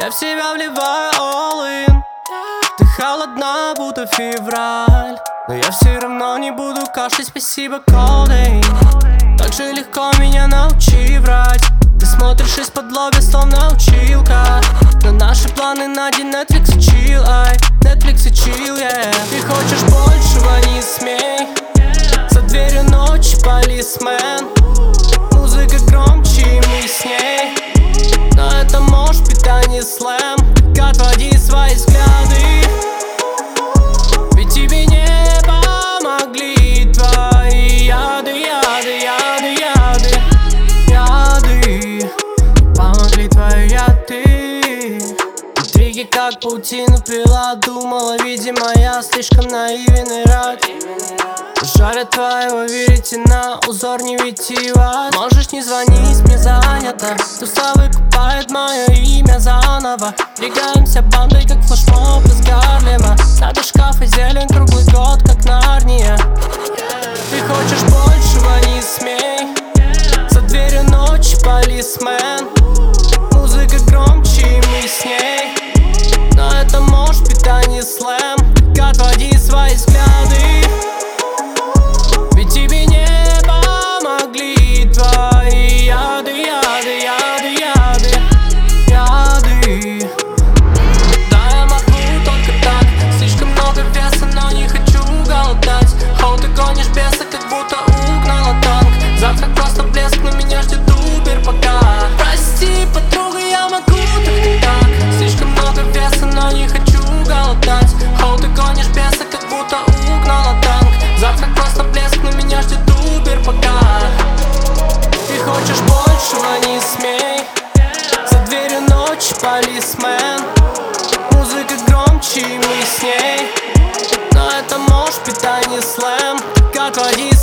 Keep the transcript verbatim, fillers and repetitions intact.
Я в себя вливаю all-in. Ты холодна, будто февраль, но я все равно не буду кашлять, спасибо колдей. Так же легко меня научи врать. Ты смотришь из-под лобья, словно училка. Но наши планы на день Netflix и chill, ай, Netflix и chill, yeah. Ты хочешь большего, не смей. За дверью ночи полисмен. Музыка громче, и мы с ней. Но это может быть, а не слэм. Так отводи свои взгляды, ведь тебе не помогли твои яды, яды, яды, яды, яды. Помогли твои яды. Интриги как паутину плела, думала, видимо, я слишком наивен и рад. Жаль от твоего веретена, узор не витиеват. Можешь не звонить, мне занято. Туса выкупает мое имя заново. Двигаемся бандой, как флешмоб из Гарлема. Сады шкафа зелень круглый год, как Нарния. Ты хочешь большего, не смей. За дверью ночи полисмен. Музыка громче, и мы с ней. Но это может быть, а не слэм. Так отводи свои взгляды, ведь тебе не помогли твои яды, яды, яды, яды, яды. Да, я могу только так. Слишком много веса, но не хочу голодать. Хоу, ты гонишь беса, как будто угнала танк. Завтра просто блеск, но меня ждет Убер пока. Прости, подруга, я могу только так. Слишком много веса, но не хочу голодать. Хоу, ты гонишь беса, как будто угнала танк. Завтра просто блеск, но меня ждет Убер пока. Ты хочешь большего, не смей. За дверью ночи полисмен. Музыка громче, и мы с ней. Но это может быть, а не слэм. Так отводи